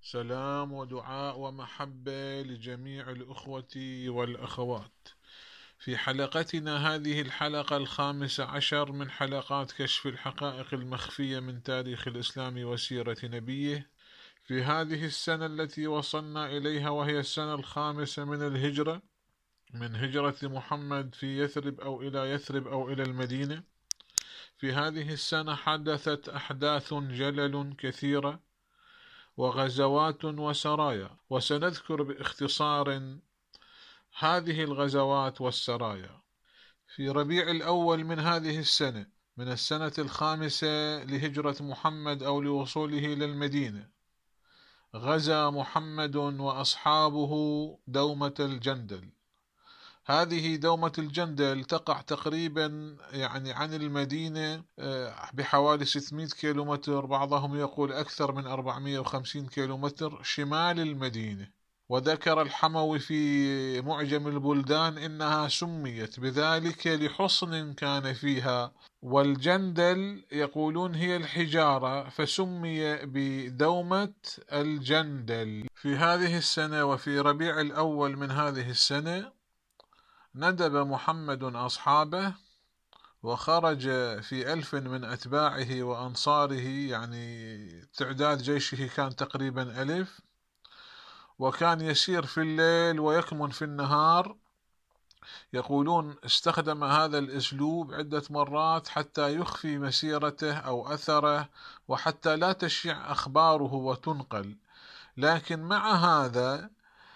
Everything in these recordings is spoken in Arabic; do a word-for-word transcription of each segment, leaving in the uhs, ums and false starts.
سلام ودعاء ومحبة لجميع الأخوة والأخوات. في حلقتنا هذه الحلقة الخامسة عشر من حلقات كشف الحقائق المخفية من تاريخ الإسلام وسيرة نبيه، في هذه السنة التي وصلنا إليها، وهي السنة الخامسة من الهجرة، من هجرة محمد في يثرب أو إلى يثرب أو إلى المدينة. في هذه السنة حدثت أحداث جلل كثيرة وغزوات وسرايا، وسنذكر باختصار هذه الغزوات والسرايا. في ربيع الأول من هذه السنة، من السنة الخامسة لهجرة محمد أو لوصوله إلى المدينة، غزا محمد وأصحابه دومة الجندل. هذه دومة الجندل تقع تقريبا يعني عن المدينة بحوالي ستمائة كيلومتر، بعضهم يقول أكثر من أربعمائة وخمسين كيلومتر شمال المدينة. وذكر الحموي في معجم البلدان إنها سميت بذلك لحصن كان فيها، والجندل يقولون هي الحجارة، فسمي بدومة الجندل. في هذه السنة وفي ربيع الأول من هذه السنة ندب محمد أصحابه وخرج في ألف من أتباعه وأنصاره، يعني تعداد جيشه كان تقريبا ألف، وكان يسير في الليل ويكمن في النهار. يقولون استخدم هذا الأسلوب عدة مرات حتى يخفي مسيرته أو أثره، وحتى لا تشيع أخباره وتنقل. لكن مع هذا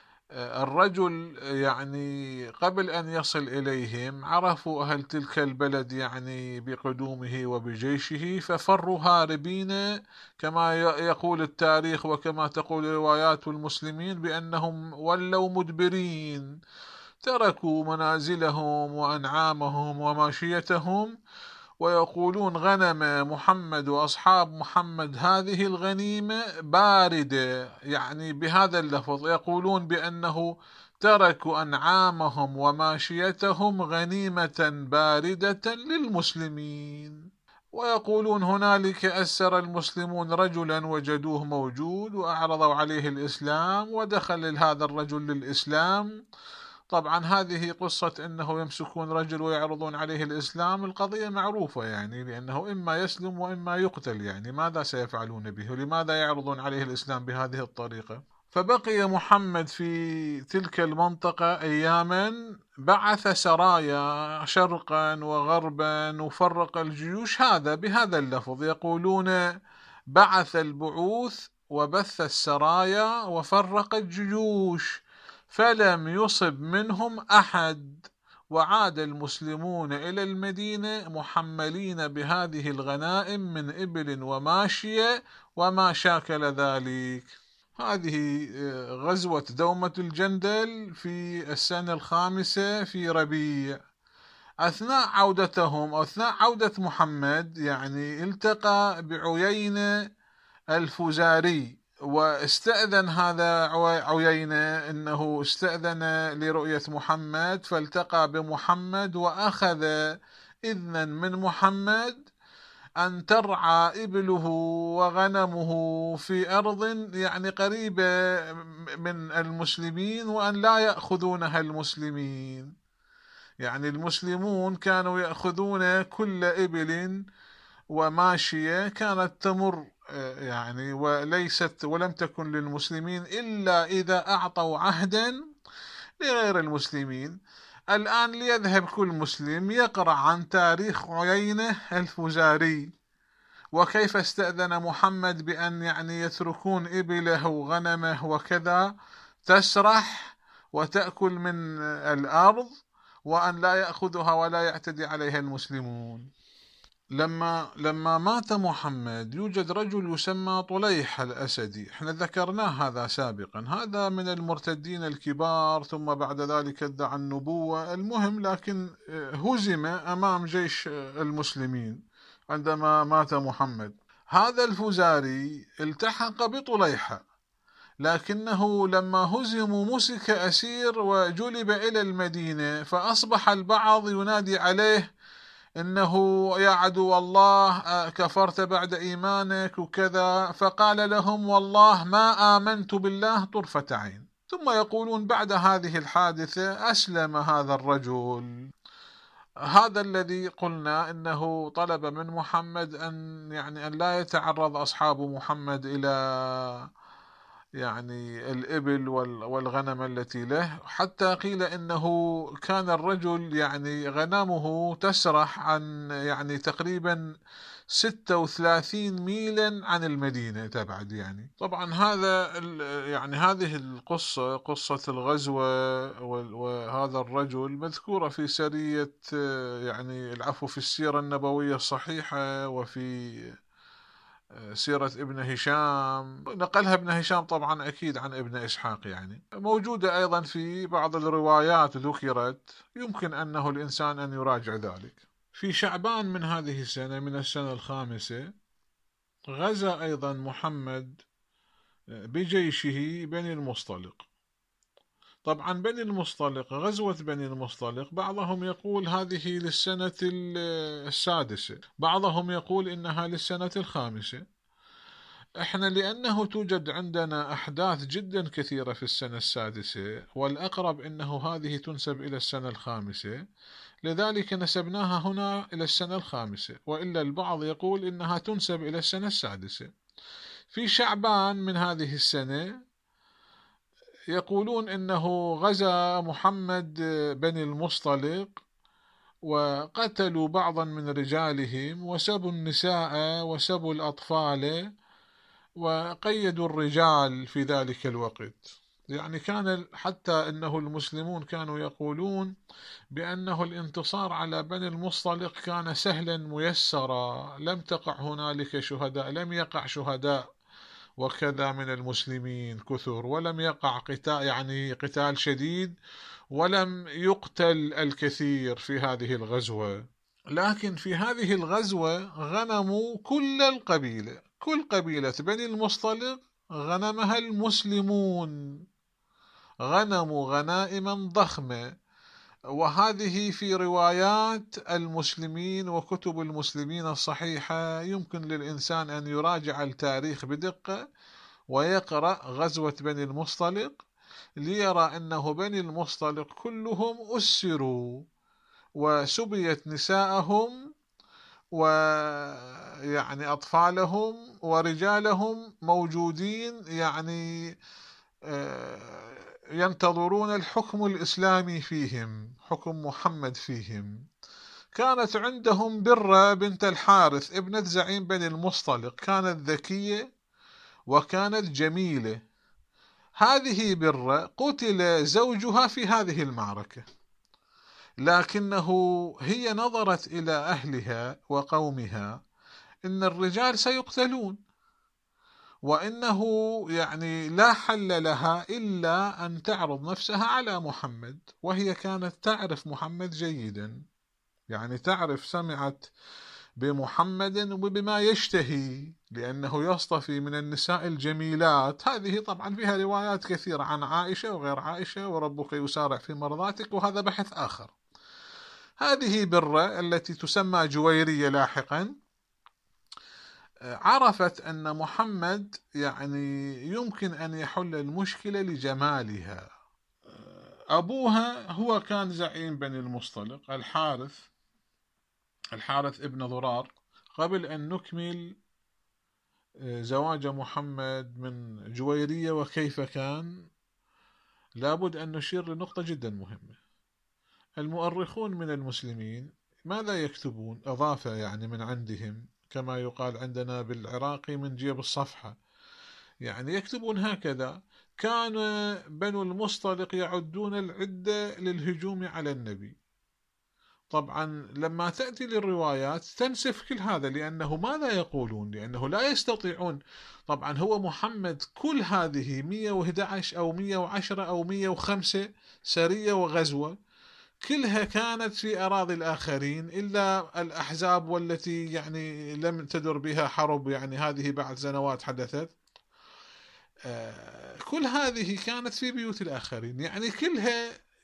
الرجل يعني قبل أن يصل إليهم عرفوا أهل تلك البلد يعني بقدومه وبجيشه، ففروا هاربين كما يقول التاريخ وكما تقول روايات المسلمين بأنهم ولوا مدبرين، تركوا منازلهم وأنعامهم وماشيتهم. ويقولون غنم محمد وأصحاب محمد هذه الغنيمة باردة، يعني بهذا اللفظ يقولون بأنه تركوا أنعامهم وماشيتهم غنيمة باردة للمسلمين. ويقولون هنالك أسر المسلمون رجلا وجدوه موجود وأعرضوا عليه الإسلام، ودخل هذا الرجل للإسلام. طبعا هذه قصة أنه يمسكون رجل ويعرضون عليه الإسلام، القضية معروفة يعني، لأنه إما يسلم وإما يقتل، يعني ماذا سيفعلون به ولماذا يعرضون عليه الإسلام بهذه الطريقة؟ فبقي محمد في تلك المنطقة أياما، بعث سرايا شرقا وغربا وفرق الجيوش، هذا بهذا اللفظ يقولون بعث البعوث وبث السرايا وفرق الجيوش، فلم يصب منهم أحد. وعاد المسلمون إلى المدينة محملين بهذه الغنائم من إبل وماشية وما شاكل ذلك. هذه غزوة دومة الجندل في السنة الخامسة في ربيع. أثناء عودتهم أو أثناء عودة محمد يعني التقى بعيينة الفزاري، واستأذن هذا عيينة أنه استأذن لرؤية محمد، فالتقى بمحمد وأخذ إذنا من محمد أن ترعى إبله وغنمه في أرض يعني قريبة من المسلمين، وأن لا يأخذونها المسلمين. يعني المسلمون كانوا يأخذون كل إبل وماشية كانت تمر يعني، وليست ولم تكن للمسلمين إلا إذا أعطوا عهدا لغير المسلمين. الآن ليذهب كل مسلم يقرأ عن تاريخ عيينة الفزاري، وكيف استأذن محمد بأن يعني يتركون إبله وغنمه وكذا تسرح وتأكل من الأرض، وأن لا يأخذها ولا يعتدي عليها المسلمون. لما لما مات محمد يوجد رجل يسمى طليح الأسدي، احنا ذكرناه هذا سابقا، هذا من المرتدين الكبار، ثم بعد ذلك ادعى النبوة، المهم لكن هزم أمام جيش المسلمين عندما مات محمد. هذا الفزاري التحق بطليحة، لكنه لما هزموا مسك أسير وجلب إلى المدينة، فأصبح البعض ينادي عليه إنه يا عدو الله كفرت بعد إيمانك وكذا، فقال لهم والله ما آمنت بالله طرفة عين. ثم يقولون بعد هذه الحادثة أسلم هذا الرجل. هذا الذي قلنا إنه طلب من محمد أن يعني أن لا يتعرض أصحاب محمد إلى يعني الإبل والغنم التي له، حتى قيل إنه كان الرجل يعني غنمه تسرح عن يعني تقريبا ستة وثلاثين ميلا عن المدينة تبعد. يعني طبعا هذا يعني هذه القصة قصة الغزوة وهذا الرجل مذكورة في سرية يعني العفو في السيرة النبوية الصحيحة وفي سيرة ابن هشام، نقلها ابن هشام طبعا أكيد عن ابن إسحاق، يعني موجودة أيضا في بعض الروايات ذكرت، يمكن أنه الإنسان أن يراجع ذلك. في شعبان من هذه السنة من السنة الخامسة غزا أيضا محمد بجيشه بني المصطلق. طبعا بني المصطلق، غزوة بني المصطلق بعضهم يقول هذه للسنة السادسة، بعضهم يقول إنها للسنة الخامسة. احنا لأنه توجد عندنا أحداث جدا كثيرة في السنة السادسة، والأقرب أنه هذه تنسب إلى السنة الخامسة، لذلك نسبناها هنا إلى السنة الخامسة، وإلا البعض يقول إنها تنسب إلى السنة السادسة. في شعبان من هذه السنة يقولون إنه غزا محمد بني المصطلق وقتلوا بعضا من رجالهم وسبوا النساء وسبوا الأطفال وقيدوا الرجال في ذلك الوقت. يعني كان حتى أنه المسلمون كانوا يقولون بأنه الانتصار على بني المصطلق كان سهلا ميسرا، لم تقع هنالك شهداء، لم يقع شهداء وكذا من المسلمين كثر، ولم يقع قتال يعني قتال شديد، ولم يقتل الكثير في هذه الغزوة. لكن في هذه الغزوة غنموا كل القبيلة، كل قبيلة بني المصطلق غنمها المسلمون، غنموا غنائما ضخمة. وهذه في روايات المسلمين وكتب المسلمين الصحيحة، يمكن للإنسان أن يراجع التاريخ بدقة ويقرأ غزوة بني المصطلق ليرى أنه بني المصطلق كلهم أسروا وسبيت نساءهم ويعني أطفالهم ورجالهم موجودين، يعني ينتظرون الحكم الإسلامي فيهم، حكم محمد فيهم. كانت عندهم برة بنت الحارث ابنة زعيم بني المصطلق، كانت ذكية وكانت جميلة. هذه برة قتل زوجها في هذه المعركة، لكنه هي نظرت إلى أهلها وقومها إن الرجال سيقتلون، وإنه يعني لا حل لها إلا أن تعرض نفسها على محمد، وهي كانت تعرف محمد جيدا، يعني تعرف سمعت بمحمد وبما يشتهي، لأنه يصطفي من النساء الجميلات. هذه طبعا فيها روايات كثيرة عن عائشة وغير عائشة، وربك يسارع في مرضاتك، وهذا بحث آخر. هذه برة التي تسمى جويرية لاحقا عرفت أن محمد يعني يمكن أن يحل المشكلة لجمالها. أبوها هو كان زعيم بني المصطلق الحارث، الحارث ابن ضرار. قبل أن نكمل زواج محمد من جويرية وكيف كان، لابد أن نشير لنقطة جدا مهمة. المؤرخون من المسلمين ماذا يكتبون؟ أضافة يعني من عندهم، كما يقال عندنا بالعراقي من جيب الصفحة، يعني يكتبون هكذا: كان بنو المصطلق يعدون العدة للهجوم على النبي. طبعا لما تأتي للروايات تنسف كل هذا، لأنه ماذا يقولون؟ لأنه لا يستطيعون. طبعا هو محمد كل هذه مئة وأحد عشر أو مئة وعشرة أو مئة وخمسة سرية وغزوة كلها كانت في أراضي الآخرين، إلا الأحزاب والتي يعني لم تدر بها حرب، يعني هذه بعد سنوات حدثت. كل هذه كانت في بيوت الآخرين، يعني كلها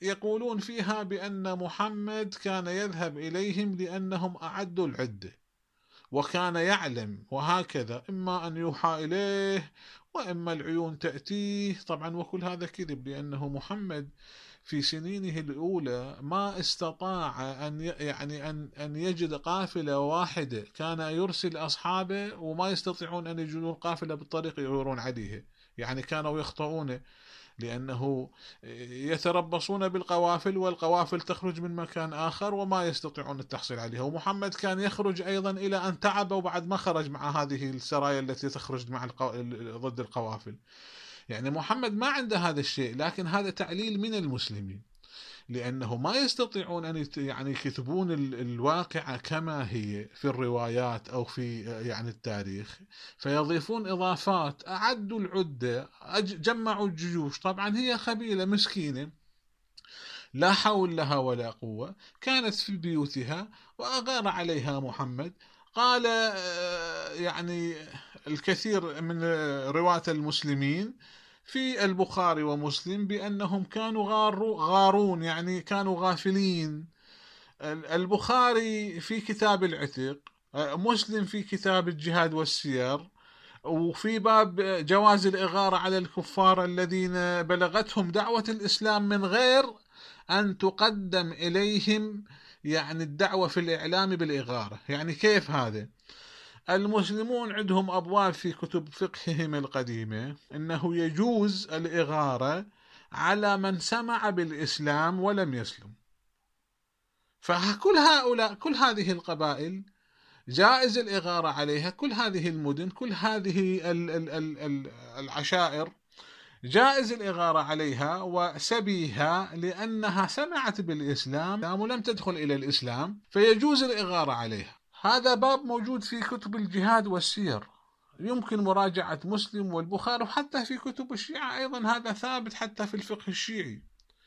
يقولون فيها بأن محمد كان يذهب إليهم لأنهم أعدوا العدة وكان يعلم، وهكذا إما أن يوحى إليه وإما العيون تأتيه. طبعا وكل هذا كذب، لأنه محمد في سنينه الأولى ما استطاع أن يعني أن أن يجد قافلة واحدة، كان يرسل أصحابه وما يستطيعون أن يجدون القافلة بالطريق يغيرون عليه، يعني كانوا يخطئون، لأنه يتربصون بالقوافل والقوافل تخرج من مكان آخر وما يستطيعون التحصيل عليها. ومحمد كان يخرج أيضا إلى أن تعب وبعد ما خرج مع هذه السرايا التي تخرج مع القو... ضد القوافل. يعني محمد ما عنده هذا الشيء، لكن هذا تعليل من المسلمين، لأنه ما يستطيعون أن يعني يكتبون الواقعة كما هي في الروايات أو في يعني التاريخ، فيضيفون إضافات. أعدوا العدة، جمعوا الجيوش، طبعا هي قبيلة مسكينة لا حول لها ولا قوة، كانت في بيوتها وأغار عليها محمد. قال يعني الكثير من رواة المسلمين في البخاري ومسلم بأنهم كانوا غارو غارون، يعني كانوا غافلين. البخاري في كتاب العتق، مسلم في كتاب الجهاد والسير، وفي باب جواز الإغارة على الكفار الذين بلغتهم دعوة الإسلام من غير أن تقدم إليهم يعني الدعوة في الإعلام بالإغارة. يعني كيف هذا؟ المسلمون عندهم أبواب في كتب فقههم القديمة أنه يجوز الإغارة على من سمع بالإسلام ولم يسلم. فكل هؤلاء، كل هذه القبائل جائز الإغارة عليها، كل هذه المدن، كل هذه العشائر جائز الإغارة عليها وسبيها، لأنها سمعت بالإسلام ولم تدخل إلى الإسلام، فيجوز الإغارة عليها. هذا باب موجود في كتب الجهاد والسير، يمكن مراجعة مسلم والبخاري، وحتى في كتب الشيعة أيضا هذا ثابت، حتى في الفقه الشيعي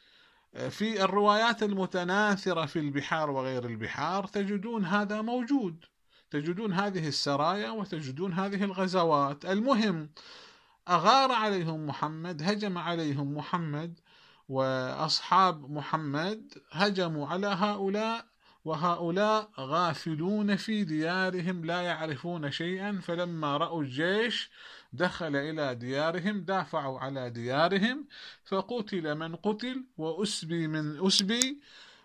في الروايات المتناثرة في البحار وغير البحار تجدون هذا موجود، تجدون هذه السرايا وتجدون هذه الغزوات. المهم أغار عليهم محمد، هجم عليهم محمد، وأصحاب محمد هجموا على هؤلاء، وهؤلاء غافلون في ديارهم لا يعرفون شيئا. فلما رأوا الجيش دخل إلى ديارهم دافعوا على ديارهم، فقتل من قتل وأسبي من أسبي،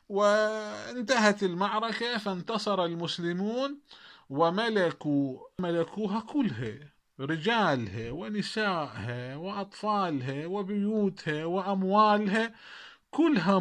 وانتهت المعركة، فانتصر المسلمون وملكوا ملكوها كلها، رجالها ونسائها وأطفالها وبيوتها وأموالها، كلها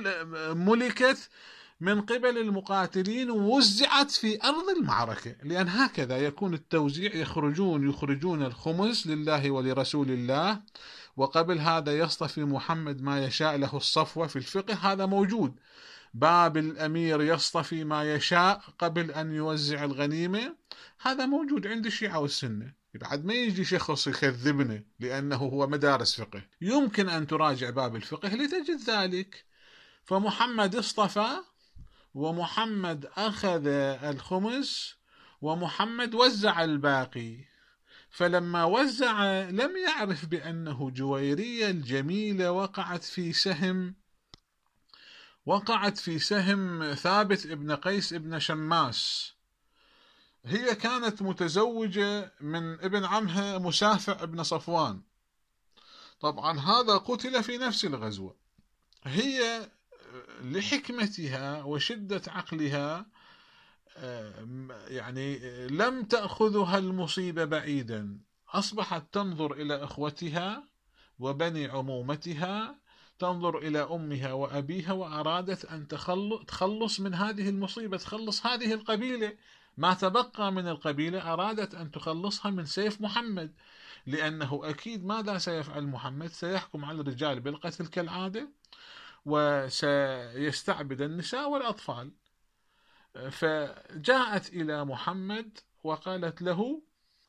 ملكت من قبل المقاتلين ووزعت في أرض المعركة. لأن هكذا يكون التوزيع، يخرجون يخرجون الخمس لله ولرسول الله، وقبل هذا يصطفي محمد ما يشاء له الصفوة. في الفقه هذا موجود، باب الأمير يصطفي ما يشاء قبل أن يوزع الغنيمة، هذا موجود عند الشيعة والسنة. بعد ما يجي شخص يكذبنا، لأنه هو مدارس فقه، يمكن أن تراجع باب الفقه لتجد ذلك. فمحمد اصطفى، ومحمد أخذ الخمس، ومحمد وزع الباقي. فلما وزع لم يعرف بأنه جويرية الجميلة وقعت في سهم وقعت في سهم ثابت ابن قيس ابن شماس. هي كانت متزوجة من ابن عمها مسافع ابن صفوان، طبعا هذا قتل في نفس الغزوة. هي لحكمتها وشدة عقلها يعني لم تأخذها المصيبة بعيدا، أصبحت تنظر إلى أخوتها وبني عمومتها، تنظر إلى أمها وأبيها، وأرادت أن تخلص من هذه المصيبة، تخلص هذه القبيلة، ما تبقى من القبيلة أرادت أن تخلصها من سيف محمد، لأنه أكيد ماذا سيفعل محمد؟ سيحكم على الرجال بالقتل كالعادة، وسيستعبد النساء والأطفال. فجاءت إلى محمد وقالت له،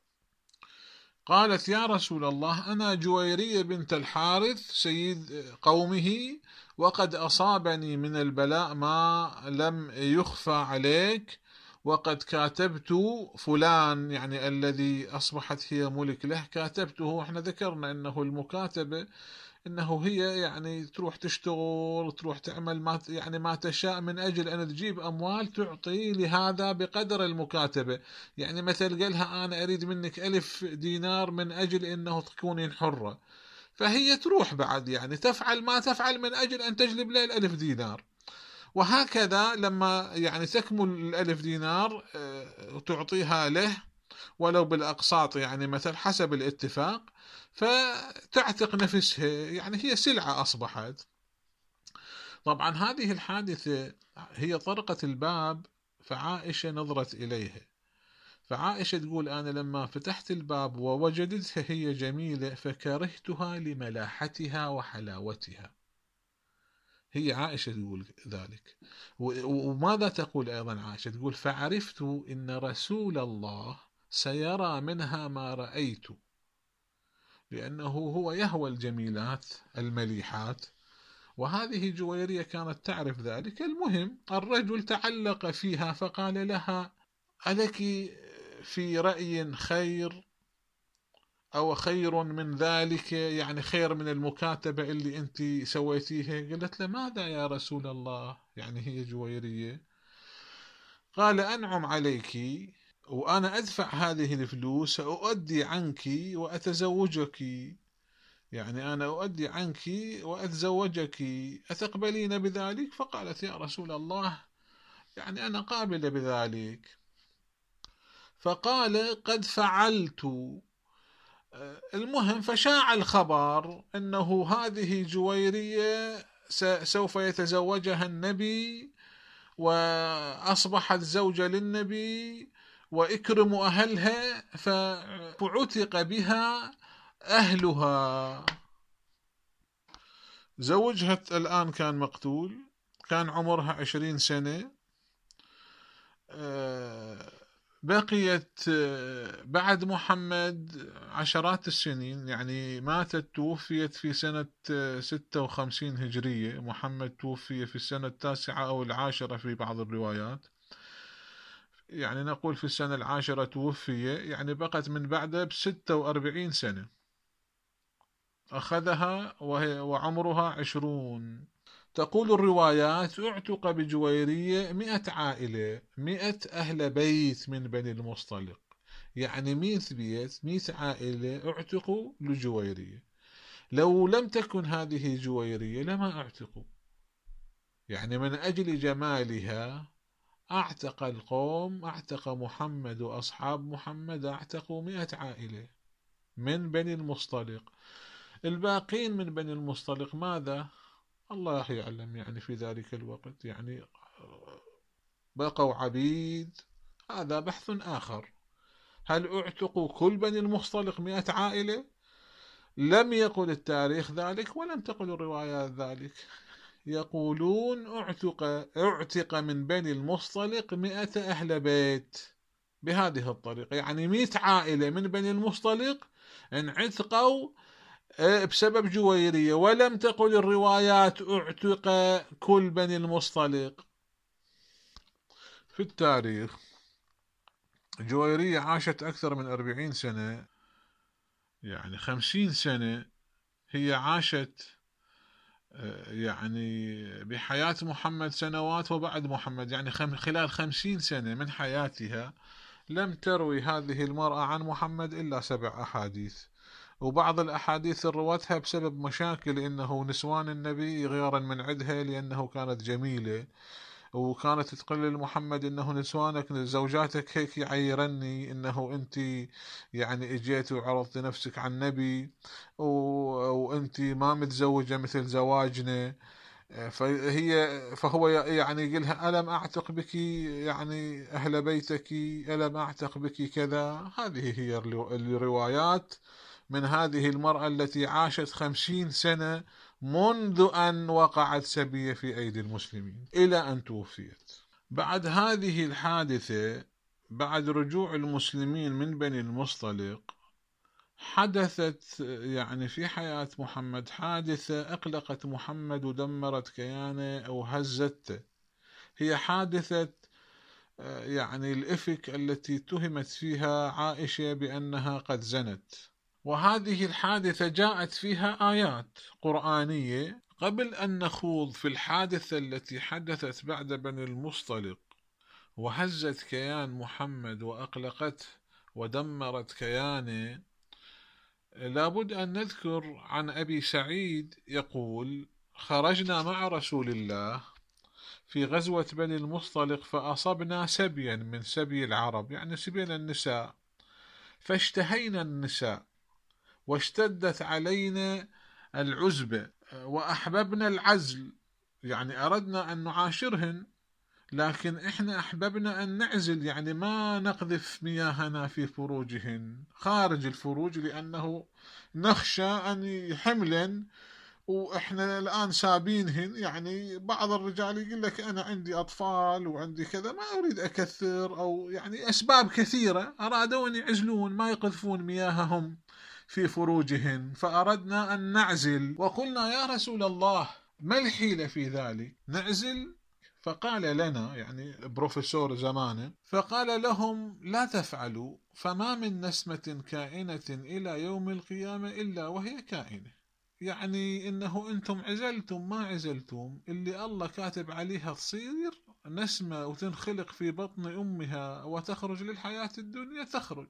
قالت: يا رسول الله، أنا جويرية بنت الحارث سيد قومه، وقد أصابني من البلاء ما لم يخفى عليك، وقد كاتبت فلان، يعني الذي أصبحت هي ملك له، كاتبته. احنا ذكرنا أنه المكاتبة انه هي يعني تروح تشتغل، تروح تعمل ما يعني ما تشاء من اجل ان تجيب اموال تعطي لهذا بقدر المكاتبة. يعني مثل قالها انا اريد منك الف دينار من اجل انه تكونين حرة، فهي تروح بعد يعني تفعل ما تفعل من اجل ان تجلب له الالف دينار. وهكذا لما يعني تكمل الالف دينار تعطيها له ولو بالأقساط، يعني مثل حسب الاتفاق، فتعتق نفسها، يعني هي سلعة أصبحت. طبعا هذه الحادثة هي طرقت الباب، فعائشة نظرت إليها، فعائشة تقول أنا لما فتحت الباب ووجدتها هي جميلة فكرهتها لملاحتها وحلاوتها. هي عائشة تقول ذلك. وماذا تقول أيضا عائشة؟ تقول فعرفت إن رسول الله سيرى منها ما رأيت، لأنه هو يهوى الجميلات المليحات، وهذه جويرية كانت تعرف ذلك. المهم الرجل تعلق فيها فقال لها ألك في رأي خير أو خير من ذلك، يعني خير من المكاتبة اللي أنت سويتيها؟ قالت له ماذا يا رسول الله؟ يعني هي جويرية. قال أنعم عليك وأنا أدفع هذه الفلوس سأؤدي عنك وأتزوجك، يعني أنا أؤدي عنك وأتزوجك، أتقبلين بذلك؟ فقالت يا رسول الله يعني أنا قابلة بذلك. فقال قد فعلت. المهم فشاع الخبر أنه هذه جويرية سوف يتزوجها النبي وأصبحت زوجة للنبي وإكرم أهلها، فعتق بها أهلها. زوجها الآن كان مقتول، كان عمرها عشرين سنة. بقيت بعد محمد عشرات السنين، يعني ماتت توفيت في سنة ستة وخمسين هجرية، محمد توفي في السنة التاسعة أو العاشرة في بعض الروايات، يعني نقول في السنة العاشرة توفي، يعني بقت من بعده بستة وأربعين سنة أخذها وهي وعمرها عشرون. تقول الروايات اعتق بجويرية مئة عائلة، مئة أهل بيت من بني المصطلق، يعني مئة بيت، مئة عائلة اعتقوا لجويرية. لو لم تكن هذه جويرية لما اعتقوا، يعني من أجل جمالها اعتق القوم، اعتق محمد وأصحاب محمد اعتقوا مئة عائلة من بني المصطلق. الباقين من بني المصطلق ماذا؟ الله يعلم، يعني في ذلك الوقت يعني بقوا عبيد، هذا بحث آخر. هل اعتقوا كل بني المصطلق مئة عائلة؟ لم يقل التاريخ ذلك ولم تقل الروايات ذلك. يقولون اعتق, اعتق من بني المصطلق مئة أهل بيت بهذه الطريقة، يعني مئة عائلة من بني المصطلق انعتقوا بسبب جويرية، ولم تقل الروايات اعتق كل بني المصطلق. في التاريخ جويرية عاشت أكثر من أربعين سنة، يعني خمسين سنة هي عاشت يعني بحياة محمد سنوات وبعد محمد، يعني خلال خمسين سنة من حياتها لم تروي هذه المرأة عن محمد إلا سبع أحاديث، وبعض الأحاديث روتها بسبب مشاكل إنه نسوان النبي غيرا من عدها لأنه كانت جميلة، وكانت تقول لمحمد إنه نسوانك زوجاتك هيك يعيرني إنه أنت يعني اجيت وعرضت نفسك عن النبي وأنت ما متزوجة مثل زواجنا. فهي فهو يعني يقولها ألم أعتق بك يعني أهل بيتك، ألم أعتق بك كذا. هذه هي الروايات من هذه المرأة التي عاشت خمسين سنة منذ أن وقعت سبية في أيدي المسلمين إلى أن توفيت. بعد هذه الحادثة، بعد رجوع المسلمين من بني المصطلق، حدثت يعني في حياة محمد حادثة أقلقت محمد ودمرت كيانه أو هزته. هي حادثة يعني الإفك التي اتهمت فيها عائشة بأنها قد زنت. وهذه الحادثة جاءت فيها آيات قرآنية. قبل أن نخوض في الحادثة التي حدثت بعد بني المصطلق وهزت كيان محمد وأقلقته ودمرت كيانه، لابد أن نذكر عن أبي سعيد يقول: خرجنا مع رسول الله في غزوة بني المصطلق فأصبنا سبيا من سبي العرب، يعني سبينا النساء، فاشتهينا النساء واشتدت علينا العزبة وأحببنا العزل، يعني أردنا أن نعاشرهن لكن إحنا أحببنا أن نعزل، يعني ما نقذف مياهنا في فروجهن خارج الفروج، لأنه نخشى أن يحملن وإحنا الآن سابينهن. يعني بعض الرجال يقول لك أنا عندي أطفال وعندي كذا، ما أريد أكثر، أو يعني أسباب كثيرة أرادوا أن يعزلون ما يقذفون مياههم في فروجهن، فأردنا أن نعزل. وقلنا: يا رسول الله ما الحيلة في ذلك؟ نعزل؟ فقال لنا، يعني بروفيسور زمانه، فقال لهم: لا تفعلوا، فما من نسمة كائنة إلى يوم القيامة إلا وهي كائنة. يعني إنه أنتم عزلتم ما عزلتم، اللي الله كاتب عليها تصير نسمة وتنخلق في بطن أمها وتخرج للحياة الدنيا تخرج،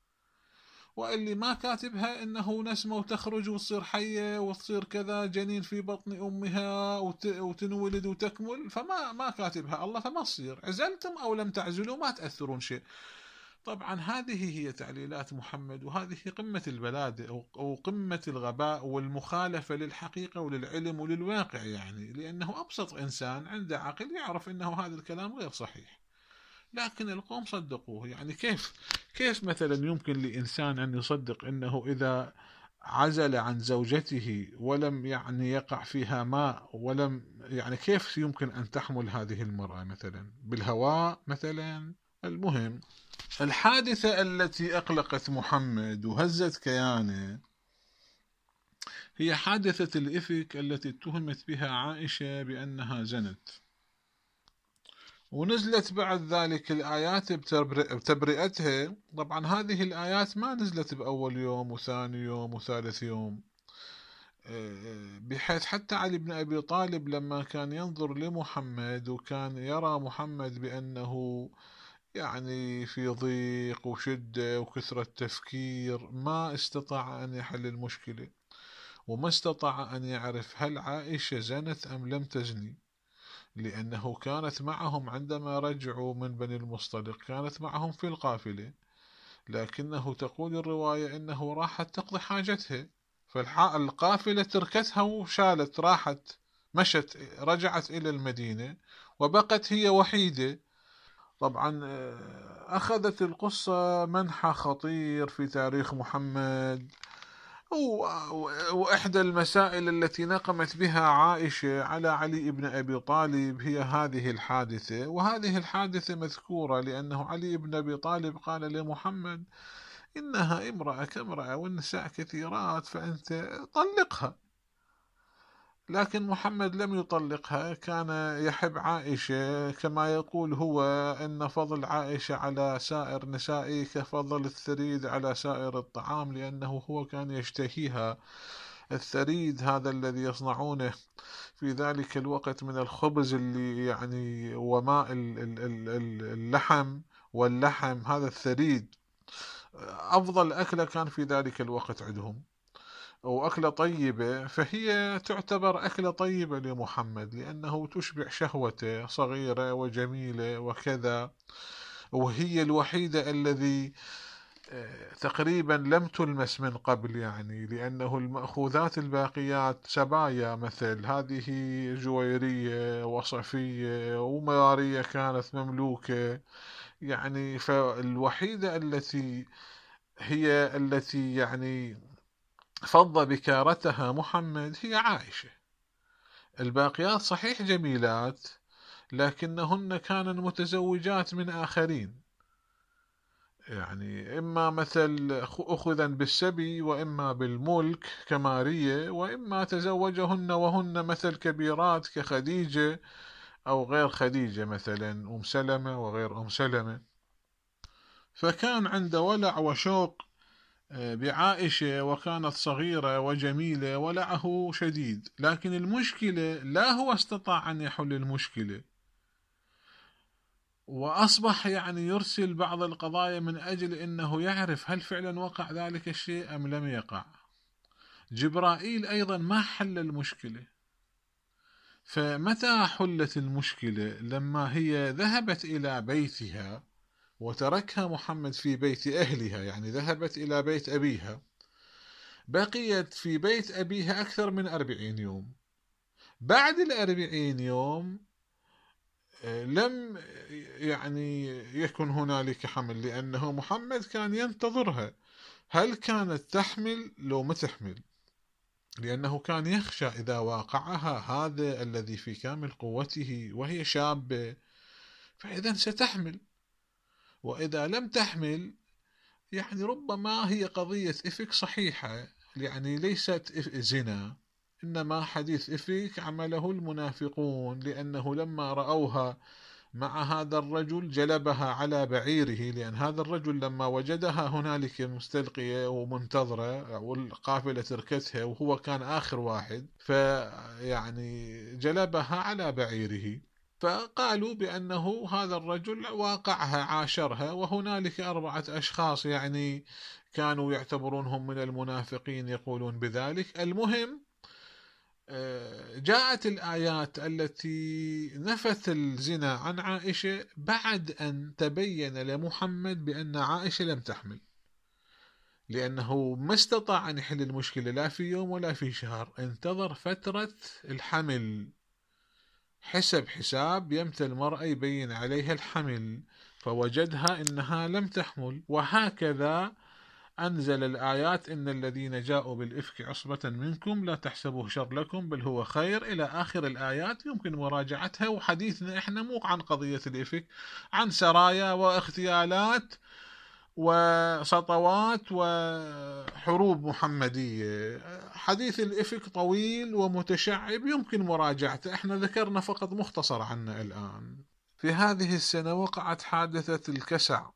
واللي ما كاتبها إنه نسمة وتخرج وتصير حية وتصير كذا جنين في بطن أمها وتنولد وتكمل، فما ما كاتبها الله، فما تصير. عزلتم أو لم تعزلوا ما تأثرون شيء. طبعا هذه هي تعليلات محمد، وهذه قمة البلادة أو قمة الغباء والمخالفة للحقيقة وللعلم وللواقع، يعني لأنه أبسط إنسان عنده عقل يعرف أنه هذا الكلام غير صحيح، لكن القوم صدقوه. يعني كيف كيف مثلا يمكن لإنسان أن يصدق أنه إذا عزل عن زوجته ولم يعني يقع فيها ماء ولم يعني كيف يمكن أن تحمل هذه المرأة مثلا بالهواء مثلا؟ المهم، الحادثة التي أقلقت محمد وهزت كيانه هي حادثة الإفك التي اتهمت بها عائشة بأنها زنت، ونزلت بعد ذلك الآيات بتبرئتها. طبعا هذه الآيات ما نزلت بأول يوم وثاني يوم وثالث يوم، بحيث حتى علي بن أبي طالب لما كان ينظر لمحمد وكان يرى محمد بأنه يعني في ضيق وشدة وكثرة تفكير، ما استطاع أن يحل المشكلة، وما استطاع أن يعرف هل عائشة زنت أم لم تزني، لأنه كانت معهم عندما رجعوا من بني المصطلق، كانت معهم في القافلة، لكنه تقول الرواية إنه راحت تقضي حاجتها، فالقافلة تركتها وشالت راحت مشت رجعت إلى المدينة وبقت هي وحيدة. طبعا أخذت القصة منحى خطير في تاريخ محمد، وإحدى المسائل التي نقمت بها عائشة على علي بن أبي طالب هي هذه الحادثة. وهذه الحادثة مذكورة لأنه علي بن أبي طالب قال لمحمد: إنها امرأة كامرأة والنساء كثيرات فأنت طلقها. لكن محمد لم يطلقها، كان يحب عائشة، كما يقول هو إن فضل عائشة على سائر نسائه كفضل الثريد على سائر الطعام، لأنه هو كان يشتهيها. الثريد هذا الذي يصنعونه في ذلك الوقت من الخبز اللي يعني وماء اللحم واللحم، هذا الثريد أفضل أكلة كان في ذلك الوقت عندهم، وأكلة طيبة، فهي تعتبر أكلة طيبة لمحمد لأنه تشبع شهوته، صغيرة وجميلة وكذا، وهي الوحيدة الذي تقريبا لم تلمس من قبل، يعني لأنه المأخوذات الباقيات سبايا مثل هذه جويرية وصفية ومارية كانت مملوكة، يعني فالوحيدة التي هي التي يعني فض بكارتها محمد هي عائشة. الباقيات صحيح جميلات لكنهن كانن متزوجات من آخرين، يعني إما مثل أخذا بالسبي وإما بالملك كمارية، وإما تزوجهن وهن مثل كبيرات كخديجة أو غير خديجة مثلا أم سلمة وغير أم سلمة. فكان عنده ولع وشوق بعائشة، وكانت صغيرة وجميلة، ولعه شديد. لكن المشكلة لا هو استطاع أن يحل المشكلة، وأصبح يعني يرسل بعض القضايا من أجل أنه يعرف هل فعلا وقع ذلك الشيء أم لم يقع. جبرائيل أيضا ما حل المشكلة. فمتى حلت المشكلة؟ لما هي ذهبت إلى بيتها وتركها محمد في بيت أهلها، يعني ذهبت إلى بيت أبيها، بقيت في بيت أبيها أكثر من أربعين يوم. بعد الأربعين يوم لم يعني يكن هنالك حمل، لأنه محمد كان ينتظرها. هل كانت تحمل لو ما تحمل؟ لأنه كان يخشى إذا واقعها هذا الذي في كامل قوته وهي شابة فإذا ستحمل، وإذا لم تحمل يعني ربما هي قضية إفك صحيحة، يعني ليست زنا، إنما حديث إفك عمله المنافقون، لأنه لما رأوها مع هذا الرجل جلبها على بعيره، لأن هذا الرجل لما وجدها هنالك مستلقية ومنتظرة والقافلة تركتها وهو كان آخر واحد، فيعني جلبها على بعيره. فقالوا بأنه هذا الرجل واقعها عاشرها، وهنالك أربعة أشخاص يعني كانوا يعتبرونهم من المنافقين يقولون بذلك. المهم جاءت الآيات التي نفت الزنا عن عائشة بعد أن تبين لمحمد بأن عائشة لم تحمل، لأنه ما استطاع أن يحل المشكلة لا في يوم ولا في شهر، انتظر فترة الحمل. حسب حساب يمتى المرأة يبين عليها الحمل، فوجدها إنها لم تحمل، وهكذا أنزل الآيات إن الذين جاءوا بالإفك عصبة منكم لا تحسبوه شر لكم بل هو خير، إلى آخر الآيات يمكن مراجعتها. وحديثنا إحنا مو عن قضية الإفك، عن سرايا واغتيالات وسطوات وحروب محمدية. حديث الإفك طويل ومتشعب يمكن مراجعته، إحنا ذكرنا فقط مختصر عنه الآن. في هذه السنة وقعت حادثة الكسع.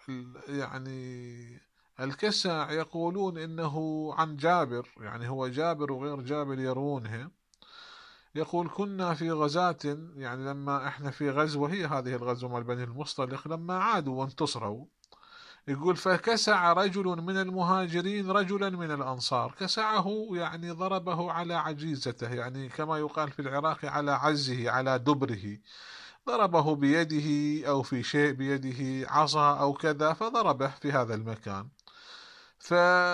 يعني الكسع يقولون إنه عن جابر، يعني هو جابر وغير جابر يروونها. يقول كنا في غزاة، يعني لما احنا في غزوة، هي هذه الغزوة مال بني المصطلق، لما عادوا وانتصروا، يقول فكسع رجل من المهاجرين رجلا من الأنصار، كسعه يعني ضربه على عجيزته، يعني كما يقال في العراق على عزه على دبره، ضربه بيده أو في شيء بيده عصا أو كذا، فضربه في هذا المكان. ف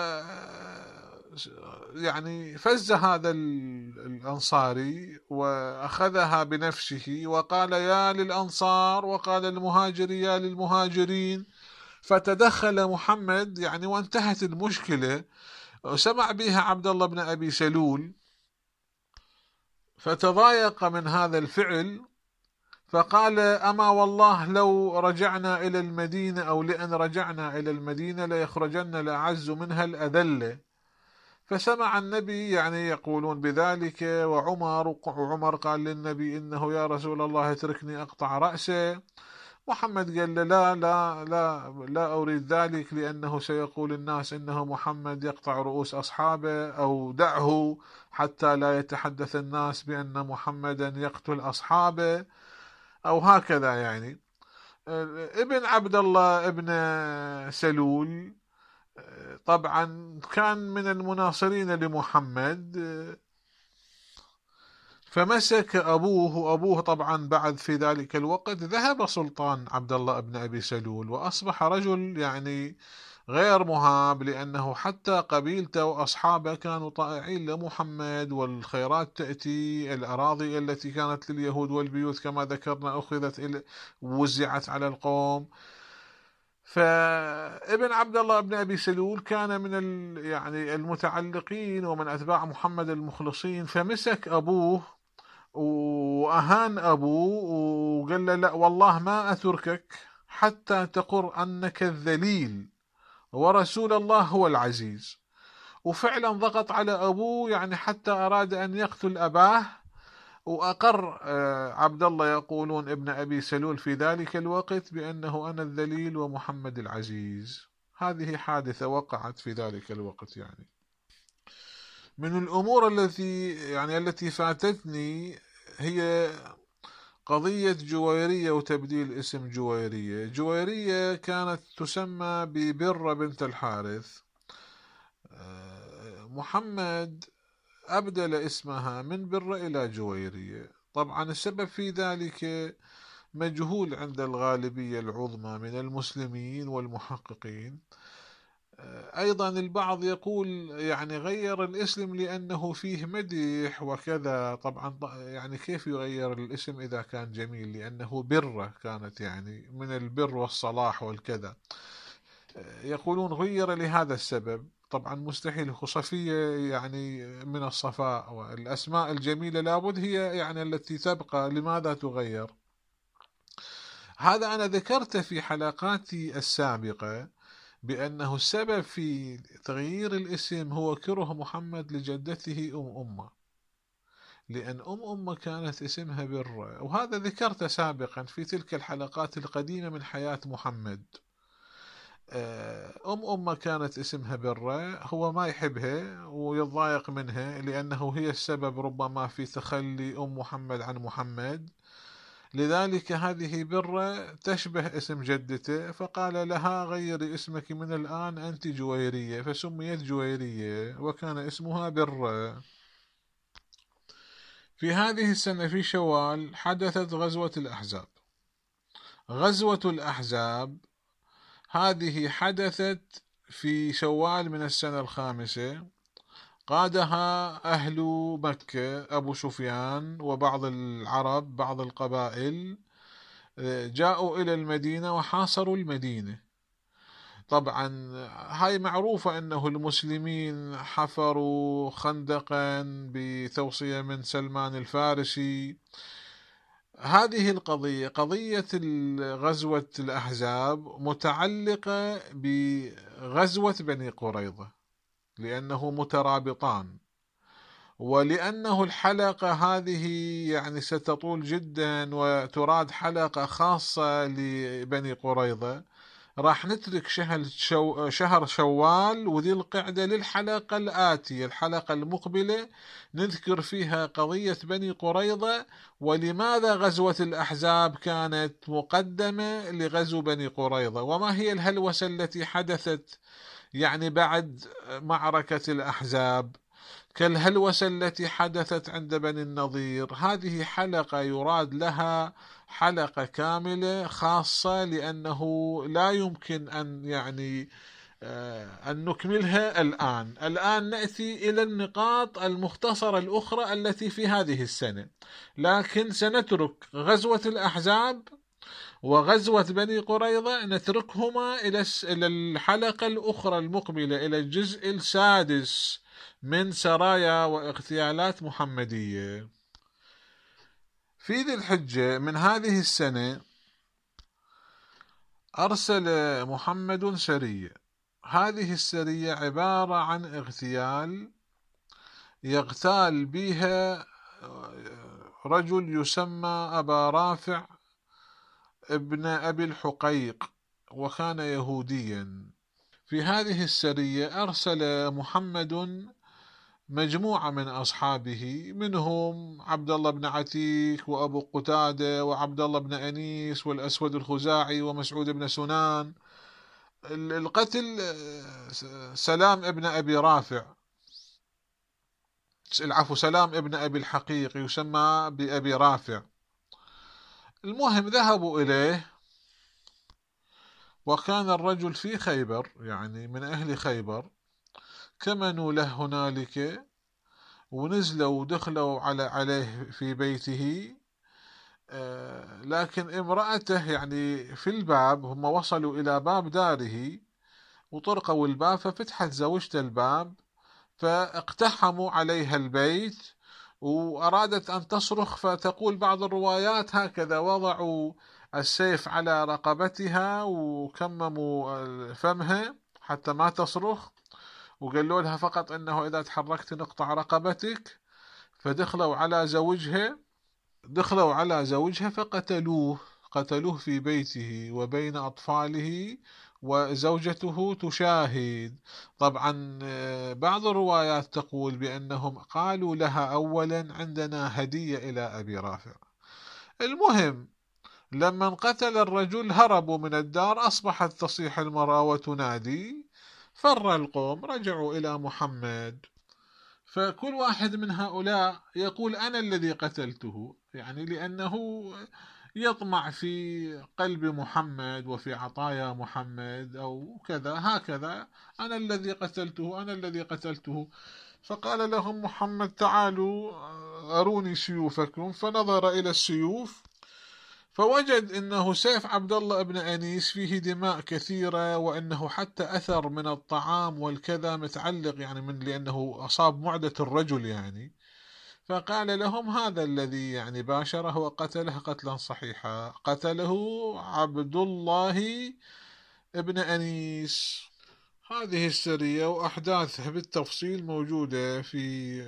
يعني فز هذا الأنصاري وأخذها بنفسه وقال يا للأنصار، وقال المهاجر يا للمهاجرين. فتدخل محمد يعني وانتهت المشكلة. وسمع بها عبد الله بن أبي سلول فتضايق من هذا الفعل، فقال أما والله لو رجعنا إلى المدينة أو لأن رجعنا إلى المدينة ليخرجن الأعز منها الأذل. فسمع النبي يعني يقولون بذلك، وعمر وعمر قال للنبي إنه يا رسول الله اتركني أقطع رأسه. محمد قال له لا لا لا لا أريد ذلك، لأنه سيقول الناس إنه محمد يقطع رؤوس أصحابه، أو دعه حتى لا يتحدث الناس بأن محمدا يقتل أصحابه، أو هكذا. يعني ابن عبد الله ابن سلول طبعا كان من المناصرين لمحمد، فمسك أبوه. وأبوه طبعا بعد في ذلك الوقت ذهب سلطان عبد الله ابن أبي سلول وأصبح رجل يعني غير مهاب، لأنه حتى قبيلته وأصحابه كانوا طائعين لمحمد، والخيرات تأتي، الأراضي التي كانت لليهود والبيوت كما ذكرنا أخذت وزعت على القوم. فابن عبد الله ابن أبي سلول كان من يعني المتعلقين ومن أتباع محمد المخلصين، فمسك أبوه وأهان أبوه وقال له لا والله ما أتركك حتى تقر أنك الذليل ورسول الله هو العزيز. وفعلا ضغط على أبوه يعني حتى أراد أن يقتل أباه، وأقر عبد الله يقولون ابن أبي سلول في ذلك الوقت بأنه أنا الذليل ومحمد العزيز. هذه حادثة وقعت في ذلك الوقت. يعني من الأمور التي يعني التي فاتتني هي قضية جويرية وتبديل اسم جويرية. جويرية كانت تسمى ببرة بنت الحارث. محمد أبدل اسمها من برة إلى جويرية. طبعا السبب في ذلك مجهول عند الغالبية العظمى من المسلمين والمحققين. أيضا البعض يقول يعني غير الاسم لأنه فيه مديح وكذا. طبعا يعني كيف يغير الاسم إذا كان جميل؟ لأنه برة كانت يعني من البر والصلاح والكذا. يقولون غير لهذا السبب. طبعا مستحيل، صفية يعني من الصفاء، والأسماء الجميلة لابد هي يعني التي تبقى، لماذا تغير؟ هذا أنا ذكرت في حلقاتي السابقة بأنه السبب في تغيير الاسم هو كره محمد لجدته أم أمه، لأن أم أمه كانت اسمها برة، وهذا ذكرت سابقا في تلك الحلقات القديمة من حياة محمد. أم أمه كانت اسمها برة، هو ما يحبها ويتضايق منها لأنه هي السبب ربما في تخلي أم محمد عن محمد، لذلك هذه برة تشبه اسم جدته، فقال لها غيري اسمك من الآن أنت جويرية، فسميت جويرية وكان اسمها برة. في هذه السنة في شوال حدثت غزوة الأحزاب. غزوة الأحزاب هذه حدثت في شوال من السنة الخامسة، قادها أهل مكة، أبو سفيان وبعض العرب بعض القبائل جاءوا إلى المدينة وحاصروا المدينة. طبعا هاي معروفة أنه المسلمين حفروا خندقا بتوصية من سلمان الفارسي. هذه القضية قضية غزوة الأحزاب متعلقة بغزوة بني قريظة لأنه مترابطان، ولأنه الحلقة هذه يعني ستطول جدا وتراد حلقة خاصة لبني قريظة، راح نترك شهر, شو شهر شوال وذي القعدة للحلقة الآتية، الحلقة المقبلة نذكر فيها قضية بني قريظة ولماذا غزوة الأحزاب كانت مقدمة لغزو بني قريظة، وما هي الهلوسة التي حدثت يعني بعد معركة الأحزاب كالهلوسة التي حدثت عند بني النضير. هذه حلقة يراد لها حلقة كاملة خاصة لأنه لا يمكن أن يعني أن نكملها الآن. الآن نأتي إلى النقاط المختصرة الأخرى التي في هذه السنة، لكن سنترك غزوة الأحزاب وغزوة بني قريظة نتركهما إلى الحلقة الأخرى المقبلة، إلى الجزء السادس من سرايا واغتيالات محمدية. في ذي الحجة من هذه السنة أرسل محمد سرية. هذه السرية عبارة عن اغتيال يغتال بها رجل يسمى أبا رافع ابن أبي الحقيق وكان يهوديا. في هذه السرية أرسل محمد مجموعة من أصحابه، منهم عبد الله بن عتيك وأبو قتادة وعبد الله بن أنيس والأسود الخزاعي ومسعود بن سنان. القتل سلام ابن أبي رافع، العفو سلام ابن أبي الحقيق يسمى بأبي رافع. المهم ذهبوا إليه، وكان الرجل في خيبر يعني من أهل خيبر، كمنوا له هنالك ونزلوا ودخلوا على عليه في بيته. آه لكن امرأته يعني في الباب، هم وصلوا إلى باب داره وطرقوا الباب، ففتحت زوجته الباب فاقتحموا عليها البيت وأرادت أن تصرخ، فتقول بعض الروايات هكذا: وضعوا السيف على رقبتها وكمموا فمها حتى ما تصرخ، وقالوا لها فقط أنه إذا تحركت نقطع رقبتك. فدخلوا على زوجها دخلوا على زوجها فقتلوه، قتلوه في بيته وبين أطفاله وزوجته تشاهد. طبعا بعض الروايات تقول بأنهم قالوا لها أولا عندنا هدية إلى أبي رافع. المهم لما قتل الرجل هربوا من الدار، أصبحت تصيح المرأة وتنادي، فر القوم، رجعوا إلى محمد، فكل واحد من هؤلاء يقول أنا الذي قتلته، يعني لأنه يطمع في قلب محمد وفي عطايا محمد أو كذا هكذا، أنا الذي قتلته أنا الذي قتلته. فقال لهم محمد تعالوا أروني سيوفكم، فنظر إلى السيوف فوجد أنه سيف عبد الله بن أنيس فيه دماء كثيرة، وأنه حتى أثر من الطعام والكذا متعلق، يعني من لأنه أصاب معدة الرجل يعني. فقال لهم هذا الذي يعني باشره وقتله قتلا صحيحا، قتله عبد الله ابن أنيس. هذه السرية وأحداثها بالتفصيل موجودة في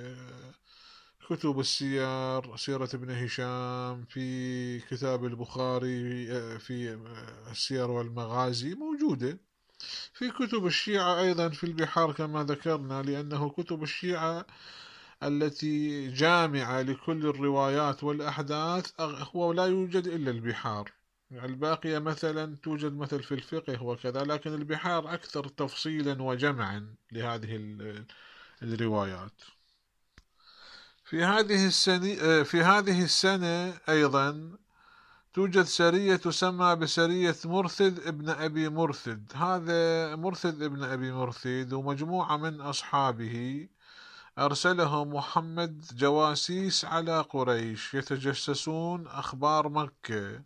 كتب السير، سيرة ابن هشام، في كتاب البخاري في السير والمغازي موجودة، في كتب الشيعة أيضا في البحار كما ذكرنا، لأنه كتب الشيعة التي جامعة لكل الروايات والأحداث هو لا يوجد إلا البحار، الباقية مثلا توجد مثل في الفقه وكذا، لكن البحار أكثر تفصيلا وجمعا لهذه الروايات. في هذه السنة في هذه السنة أيضا توجد سرية تسمى بسرية مرثد ابن أبي مرثد. هذا مرثد ابن أبي مرثد ومجموعة من أصحابه أرسلهم محمد جواسيس على قريش يتجسسون أخبار مكة.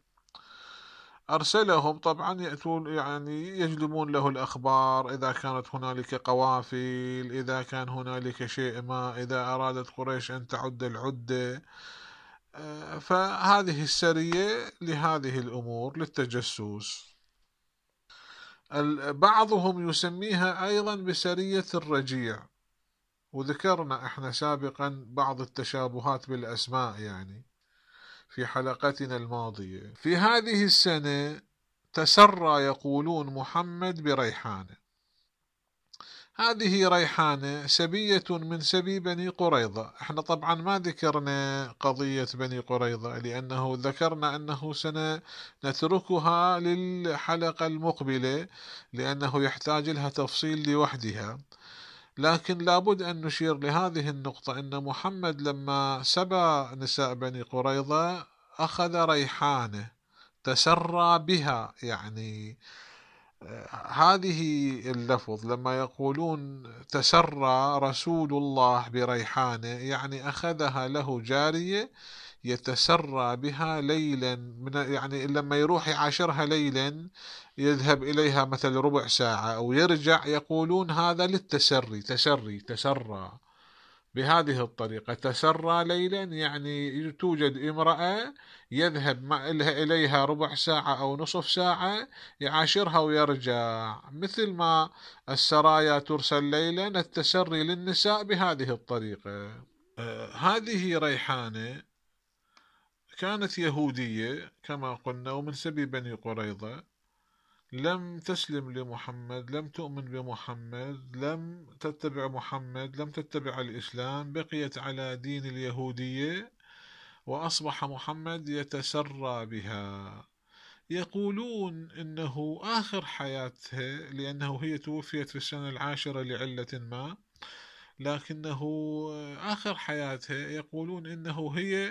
أرسلهم طبعا يأتون يعني يجلبون له الأخبار، إذا كانت هنالك قوافل، إذا كان هنالك شيء ما، إذا أرادت قريش أن تعد العدة. فهذه السرية لهذه الأمور للتجسس. بعضهم يسميها أيضا بسرية الرجيع، وذكرنا احنا سابقا بعض التشابهات بالأسماء يعني في حلقتنا الماضية. في هذه السنة تسرى يقولون محمد بريحانة. هذه ريحانة سبية من سبي بني قريظة. احنا طبعا ما ذكرنا قضية بني قريظة لأنه ذكرنا أنه سنتركها للحلقة المقبلة، لأنه يحتاج لها تفصيل لوحدها، لكن لابد أن نشير لهذه النقطة، أن محمد لما سبى نساء بني قريظة أخذ ريحانة تسرى بها، يعني هذه اللفظ لما يقولون تسرى رسول الله بريحانة يعني أخذها له جارية يتسرى بها ليلا، من يعني لما يروح يعاشرها ليلا يذهب إليها مثل ربع ساعة أو يرجع، يقولون هذا للتسري، تسري تسرى بهذه الطريقة. تسرى ليلا يعني توجد امرأة يذهب مع إليها ربع ساعة أو نصف ساعة يعاشرها ويرجع، مثل ما السرايا ترسل ليلا، التسري للنساء بهذه الطريقة. آه هذه ريحانة كانت يهودية كما قلنا ومن سبي بني قريظة، لم تسلم لمحمد، لم تؤمن بمحمد، لم تتبع محمد، لم تتبع الإسلام، بقيت على دين اليهودية، وأصبح محمد يتسرى بها. يقولون إنه آخر حياتها، لأنه هي توفيت في السنة العاشرة لعلة ما، لكنه آخر حياتها يقولون إنه هي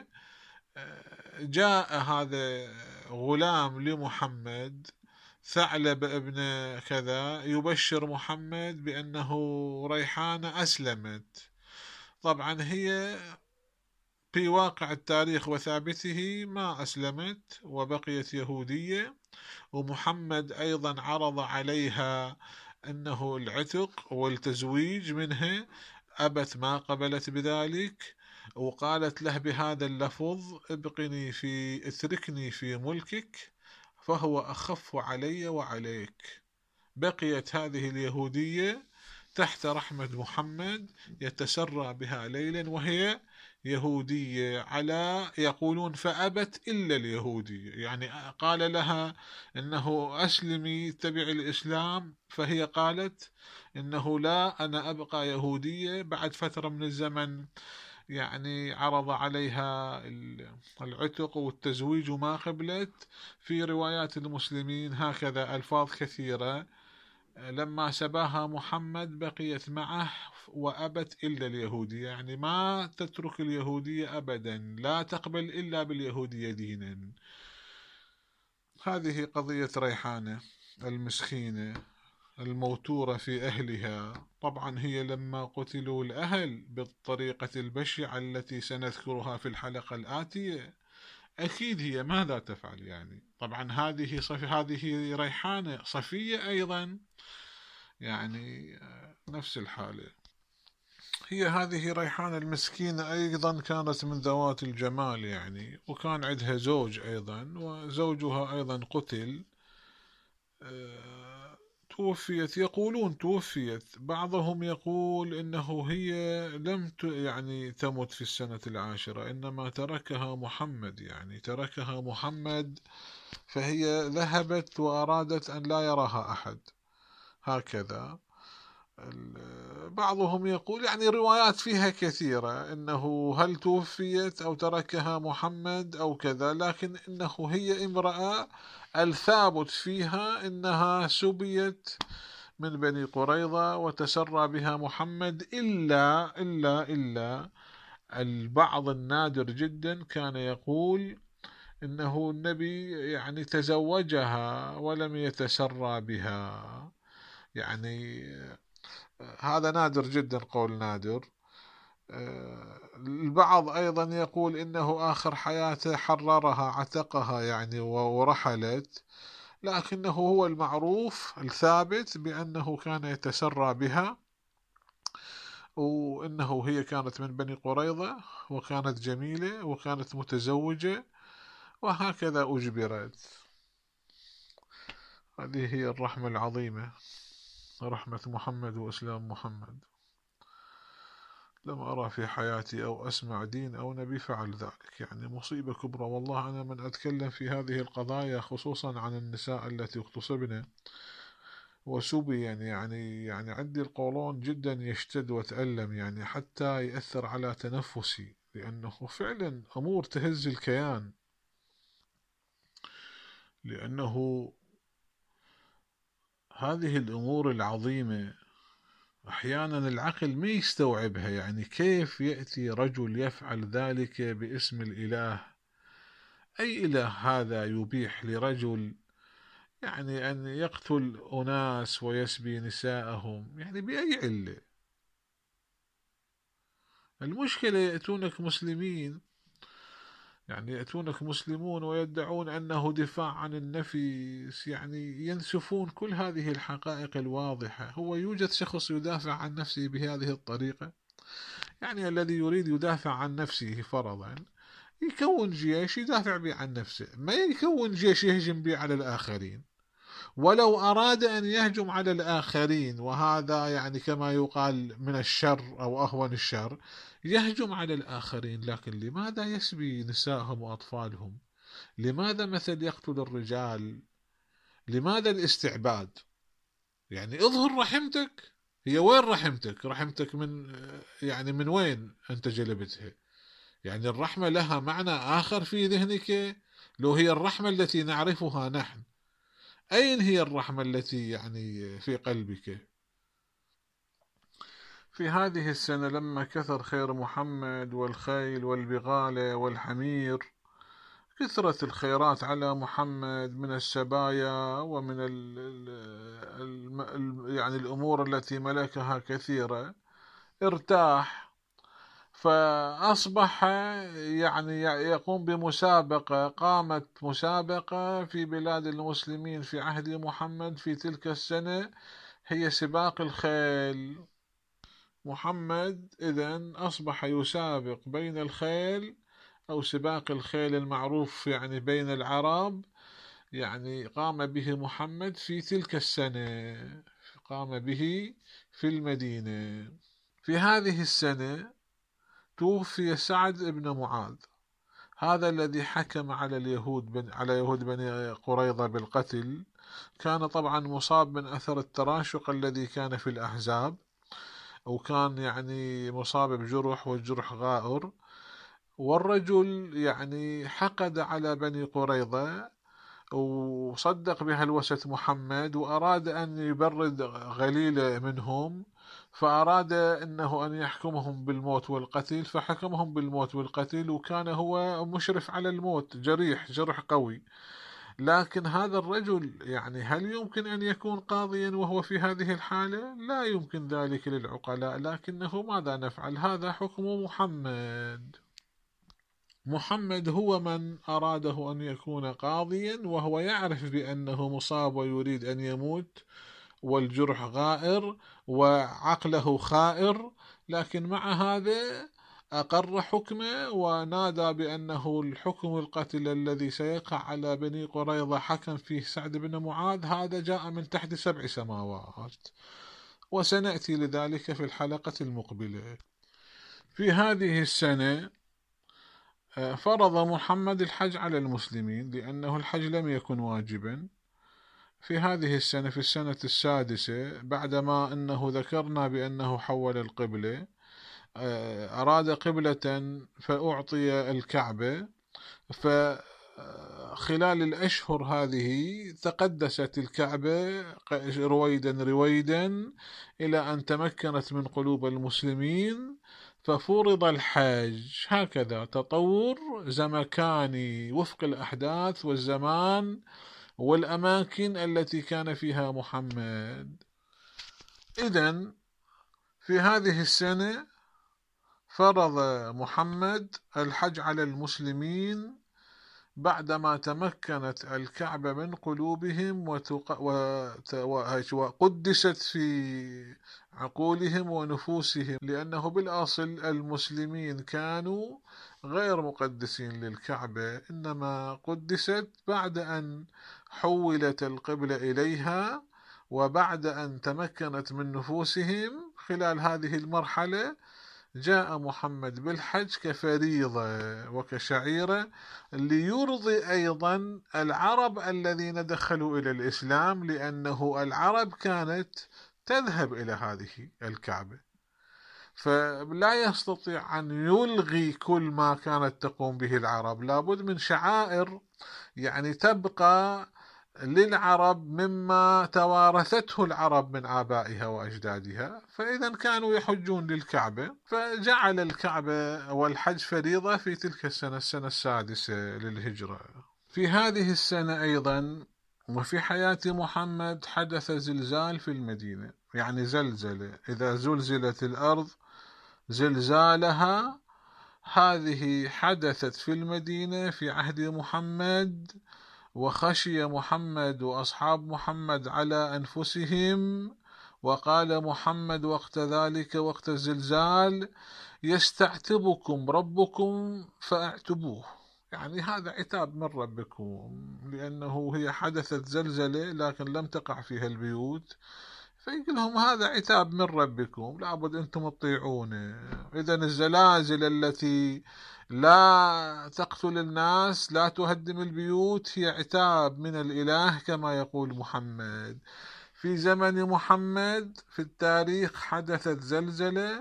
جاء هذا غلام لمحمد ثعلب ابن كذا يبشر محمد بأنه ريحانة أسلمت. طبعا هي في واقع التاريخ وثابته ما أسلمت وبقيت يهودية، ومحمد أيضا عرض عليها أنه العتق والتزويج منها، أبت ما قبلت بذلك، وقالت له بهذا اللفظ ابقني في اتركني في ملكك فهو أخف علي وعليك. بقيت هذه اليهودية تحت رحمة محمد يتسرى بها ليلا وهي يهودية، على يقولون فأبت إلا اليهودية، يعني قال لها إنه أسلمي اتبع الإسلام، فهي قالت إنه لا، أنا أبقى يهودية. بعد فترة من الزمن يعني عرض عليها العتق والتزويج وما قبلت. في روايات المسلمين هكذا ألفاظ كثيرة. لما سباها محمد بقيت معه وأبت إلا اليهودية، يعني ما تترك اليهودية أبدا، لا تقبل إلا باليهودية دينا. هذه قضية ريحانة المسكينة الموتورة في أهلها. طبعا هي لما قتلوا الأهل بالطريقة البشعة التي سنذكرها في الحلقة الآتية، أكيد هي ماذا تفعل؟ يعني طبعا هذه صف هذه ريحانة صفية أيضا، يعني نفس الحالة. هي هذه ريحانة المسكينة أيضا كانت من ذوات الجمال يعني، وكان عندها زوج أيضا، وزوجها أيضا قتل. أه توفيت، يقولون توفيت، بعضهم يقول إنه هي لم يعني تمت في السنة العاشرة، إنما تركها محمد، يعني تركها محمد، فهي ذهبت وأرادت أن لا يراها أحد هكذا. بعضهم يقول يعني روايات فيها كثيرة إنه هل توفيت أو تركها محمد أو كذا، لكن إنه هي امرأة الثابت فيها إنها سبيت من بني قريظة وتسرى بها محمد، إلا إلا إلا البعض النادر جدا كان يقول إنه النبي يعني تزوجها ولم يتسرى بها. يعني هذا نادر جدا، قول نادر. البعض أيضا يقول إنه آخر حياته حررها، عتقها يعني ورحلت، لكنه هو المعروف الثابت بأنه كان يتسرى بها، وإنه هي كانت من بني قريظة وكانت جميلة وكانت متزوجة، وهكذا أجبرت. هذه هي الرحمة العظيمة، رحمة محمد وإسلام محمد. لم أرى في حياتي أو أسمع دين أو نبي فعل ذلك، يعني مصيبة كبرى والله. أنا من أتكلم في هذه القضايا خصوصا عن النساء التي اغتصبن وسبين، يعني يعني عندي القولون جدا يشتد وتألم، يعني حتى يأثر على تنفسي، لأنه فعلا أمور تهز الكيان. لأنه هذه الأمور العظيمة أحيانا العقل ما يستوعبها، يعني كيف يأتي رجل يفعل ذلك باسم الإله؟ أي إله هذا يبيح لرجل يعني أن يقتل أناس ويسبي نساءهم؟ يعني بأي علة؟ المشكلة يأتونك مسلمين، يعني يأتونك مسلمون ويدعون أنه دفاع عن النفس، يعني ينسفون كل هذه الحقائق الواضحة. هو يوجد شخص يدافع عن نفسه بهذه الطريقة؟ يعني الذي يريد يدافع عن نفسه فرضا يكون جيش يدافع به عن نفسه، ما يكون جيش يهجم به على الآخرين. ولو أراد أن يهجم على الآخرين، وهذا يعني كما يقال من الشر أو أهون الشر، يهجم على الآخرين، لكن لماذا يسبي نسائهم وأطفالهم؟ لماذا مثل يقتل الرجال؟ لماذا الاستعباد؟ يعني اظهر رحمتك. هي وين رحمتك؟ رحمتك من يعني من وين أنت جلبتها؟ يعني الرحمة لها معنى آخر في ذهنك. لو هي الرحمة التي نعرفها نحن، أين هي الرحمة التي يعني في قلبك؟ في هذه السنة لما كثر خير محمد والخيل والبغالة والحمير، كثرت الخيرات على محمد من السبايا ومن ال ال ال يعني الأمور التي ملكها كثيرة، ارتاح، فأصبح يعني يقوم بمسابقة. قامت مسابقة في بلاد المسلمين في عهد محمد في تلك السنة، هي سباق الخيل. محمد إذن أصبح يسابق بين الخيل، أو سباق الخيل المعروف يعني بين العرب، يعني قام به محمد في تلك السنة. قام به في المدينة. في هذه السنة توفي سعد بن معاذ، هذا الذي حكم على اليهود بن على يهود بني قريظة بالقتل. كان طبعا مصاب من أثر التراشق الذي كان في الأحزاب، وكان يعني مصاب بجرح والجرح غائر. والرجل يعني حقد على بني قريظة وصدق بهلوسة محمد، وأراد أن يبرد غليلة منهم، فأراد أنه أن يحكمهم بالموت والقتل، فحكمهم بالموت والقتل، وكان هو مشرف على الموت، جريح جرح قوي. لكن هذا الرجل يعني هل يمكن أن يكون قاضيا وهو في هذه الحالة؟ لا يمكن ذلك للعقلاء، لكنه ماذا نفعل؟ هذا حكم محمد. محمد هو من أراده أن يكون قاضيا وهو يعرف بأنه مصاب ويريد أن يموت والجرح غائر وعقله خائر، لكن مع هذا أقر حكمه ونادى بأنه الحكم القتل الذي سيقع على بني قريظة حكم فيه سعد بن معاذ، هذا جاء من تحت سبع سماوات، وسنأتي لذلك في الحلقة المقبلة. في هذه السنة فرض محمد الحج على المسلمين لأنه الحج لم يكن واجبا. في هذه السنة في السنة السادسة بعدما أنه ذكرنا بأنه حول القبلة، أراد قبلة فأعطي الكعبة، فخلال الأشهر هذه تقدست الكعبة رويدا رويدا إلى أن تمكنت من قلوب المسلمين، ففرض الحج. هكذا تطور زمكاني وفق الأحداث والزمان والأماكن التي كان فيها محمد. إذن في هذه السنة فرض محمد الحج على المسلمين بعدما تمكنت الكعبة من قلوبهم وتق... وت... وقدست في عقولهم ونفوسهم، لأنه بالأصل المسلمين كانوا غير مقدسين للكعبة، إنما قدست بعد أن حولت القبلة إليها وبعد أن تمكنت من نفوسهم. خلال هذه المرحلة جاء محمد بالحج كفريضة وكشعيرة ليرضي أيضا العرب الذين دخلوا إلى الإسلام، لأنه العرب كانت تذهب إلى هذه الكعبة، فلا يستطيع أن يلغي كل ما كانت تقوم به العرب، لابد من شعائر يعني تبقى للعرب مما توارثته العرب من آبائها وأجدادها. فإذا كانوا يحجون للكعبة، فجعل الكعبة والحج فريضة في تلك السنة السنة السادسة للهجرة. في هذه السنة أيضا وفي حياة محمد حدث زلزال في المدينة، يعني زلزلة، إذا زلزلت الأرض زلزالها، هذه حدثت في المدينة في عهد محمد، وخشي محمد وأصحاب محمد على أنفسهم، وقال محمد وقت ذلك وقت الزلزال: يستعتبكم ربكم فاعتبوه، يعني هذا عتاب من ربكم، لأنه هي حدثت زلزلة لكن لم تقع فيها البيوت، فيقول لهم هذا عتاب من ربكم، لابد أنتم تطيعونه. إذن الزلازل التي لا تقتل الناس لا تهدم البيوت هي عتاب من الإله كما يقول محمد. في زمن محمد في التاريخ حدثت زلزلة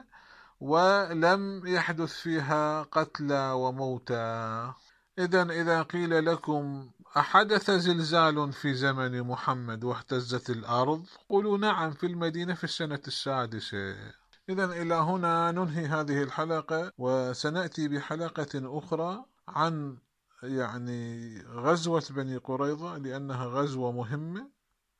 ولم يحدث فيها قتلى وموتى. إذن إذا قيل لكم أحدث زلزال في زمن محمد واهتزت الأرض، قولوا نعم، في المدينة في السنة السادسة. إذن إلى هنا ننهي هذه الحلقة، وسنأتي بحلقة أخرى عن يعني غزوة بني قريظة، لأنها غزوة مهمة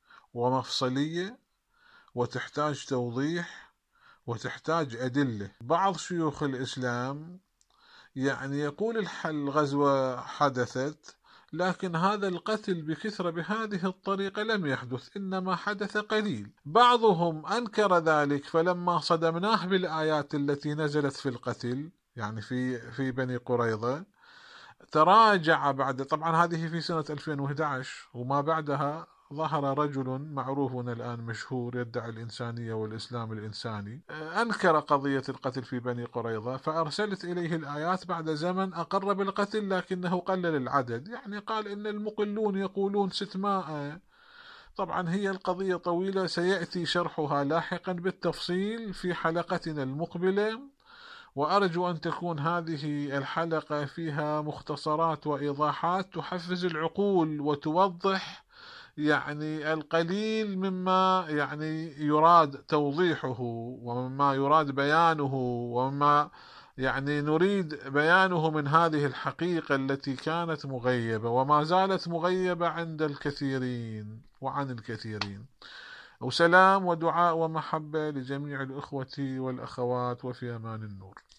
ومفصلية وتحتاج توضيح وتحتاج أدلة. بعض شيوخ الإسلام يعني يقول الغزوة حدثت، لكن هذا القتل بكثرة بهذه الطريقة لم يحدث، إنما حدث قليل. بعضهم أنكر ذلك، فلما صدمناه بالآيات التي نزلت في القتل يعني في في بني قريظة تراجع بعد، طبعا هذه في سنة ألفين وأحد عشر وما بعدها ظهر رجل معروف الآن مشهور يدعي الإنسانية والإسلام الإنساني، أنكر قضية القتل في بني قريظة، فأرسلت إليه الآيات بعد زمن أقر بالقتل لكنه قلل العدد، يعني قال إن المقلون يقولون ستمائة. طبعا هي القضية طويلة سيأتي شرحها لاحقا بالتفصيل في حلقتنا المقبلة، وأرجو أن تكون هذه الحلقة فيها مختصرات وإيضاحات تحفز العقول وتوضح يعني القليل مما يعني يراد توضيحه ومما يراد بيانه ومما يعني نريد بيانه من هذه الحقيقة التي كانت مغيبة وما زالت مغيبة عند الكثيرين وعن الكثيرين. وسلام ودعاء ومحبة لجميع الإخوة والأخوات، وفي أمان النور.